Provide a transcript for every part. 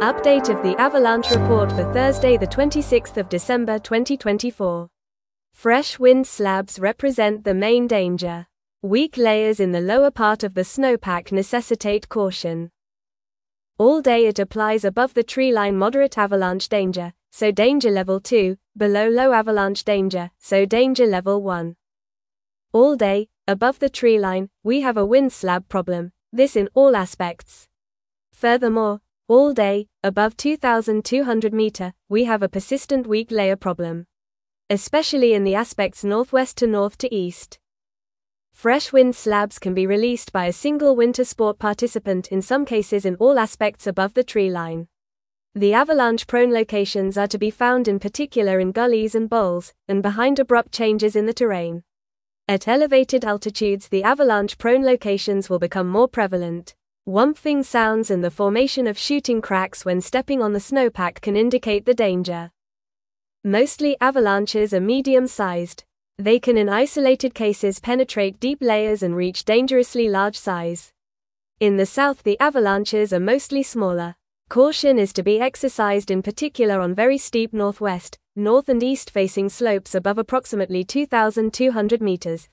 Update of the avalanche report for Thursday, the 26th of December 2024. Fresh wind slabs represent the main danger. Weak layers in the lower part of the snowpack necessitate caution. All day it applies above the treeline moderate avalanche danger, so danger level 2, below low avalanche danger, so danger level 1. All day, above the treeline, we have a wind slab problem, this in all aspects. Furthermore, all day, above 2,200 meter, we have a persistent weak layer problem. Especially in the aspects northwest to north to east. Fresh wind slabs can be released by a single winter sport participant in some cases in all aspects above the tree line. The avalanche-prone locations are to be found in particular in gullies and bowls, and behind abrupt changes in the terrain. At elevated altitudes the avalanche-prone locations will become more prevalent. Whumping sounds and the formation of shooting cracks when stepping on the snowpack can indicate the danger. Mostly avalanches are medium-sized. They can in isolated cases penetrate deep layers and reach dangerously large size. In the south the avalanches are mostly smaller. Caution is to be exercised in particular on very steep northwest, north and east facing slopes above approximately 2,200 meters.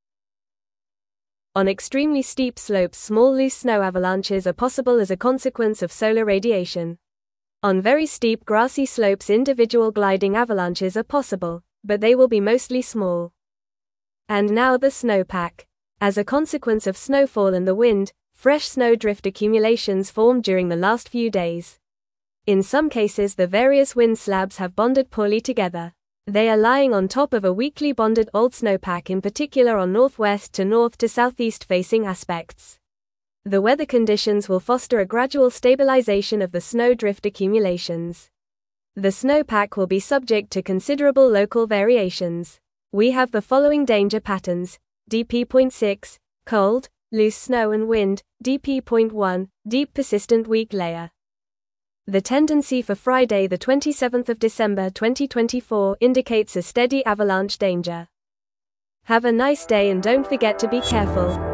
On extremely steep slopes small loose snow avalanches are possible as a consequence of solar radiation. On very steep grassy slopes individual gliding avalanches are possible, but they will be mostly small. And now the snowpack. As a consequence of snowfall and the wind, fresh snowdrift accumulations formed during the last few days. In some cases the various wind slabs have bonded poorly together. They are lying on top of a weakly bonded old snowpack in particular on northwest to southeast facing aspects. The weather conditions will foster a gradual stabilization of the snowdrift accumulations. The snowpack will be subject to considerable local variations. We have the following danger patterns: DP.6, cold, loose snow and wind, DP.1, deep persistent weak layer. The tendency for Friday the 27th of December 2024 indicates a steady avalanche danger. Have a nice day and don't forget to be careful.